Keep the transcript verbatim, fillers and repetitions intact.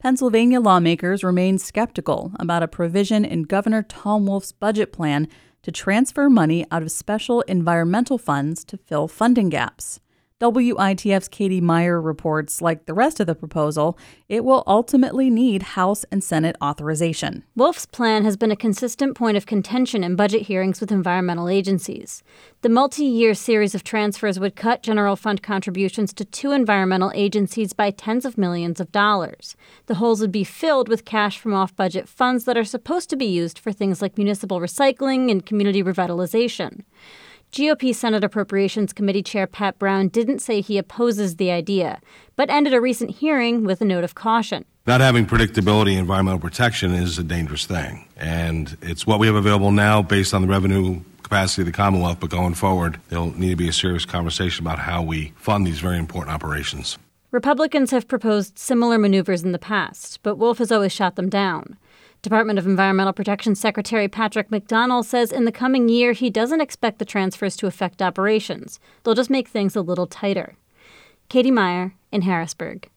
Pennsylvania lawmakers remain skeptical about a provision in Governor Tom Wolf's budget plan to transfer money out of special environmental funds to fill funding gaps. W I T F's Katie Meyer reports, like the rest of the proposal, it will ultimately need House and Senate authorization. Wolf's plan has been a consistent point of contention in budget hearings with environmental agencies. The multi-year series of transfers would cut general fund contributions to two environmental agencies by tens of millions of dollars. The holes would be filled with cash from off-budget funds that are supposed to be used for things like municipal recycling and community revitalization. G O P Senate Appropriations Committee Chair Pat Brown didn't say he opposes the idea, but ended a recent hearing with a note of caution. Not having predictability in environmental protection is a dangerous thing, and it's what we have available now based on the revenue capacity of the Commonwealth, but going forward, there'll need to be a serious conversation about how we fund these very important operations. Republicans have proposed similar maneuvers in the past, but Wolf has always shot them down. Department of Environmental Protection Secretary Patrick McDonnell says in the coming year he doesn't expect the transfers to affect operations. They'll just make things a little tighter. Katie Meyer in Harrisburg.